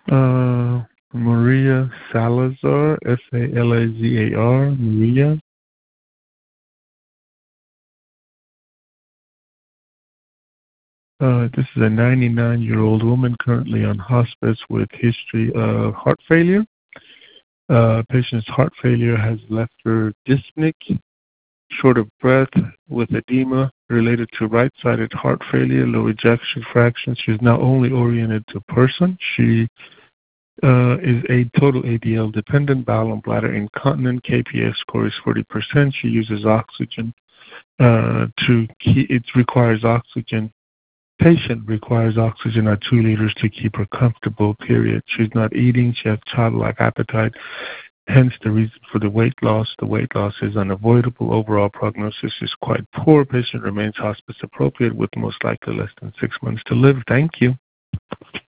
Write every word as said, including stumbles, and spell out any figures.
Uh, Maria Salazar, S A L A Z A R, Maria. Uh, this is a ninety-nine-year-old woman currently on hospice with history of heart failure. Uh, patient's heart failure has left her dyspneic, short of breath, with edema related to right-sided heart failure, low ejection fraction. She's now only oriented to person. She uh, is a total A D L dependent, bowel and bladder incontinent. K P S score is forty percent. She uses oxygen uh, to keep, it requires oxygen. Patient requires oxygen at two liters to keep her comfortable, period. She's not eating. She has childlike appetite. Hence the reason for the weight loss. The weight loss is unavoidable. Overall prognosis is quite poor. Patient remains hospice appropriate with most likely less than six months to live. Thank you.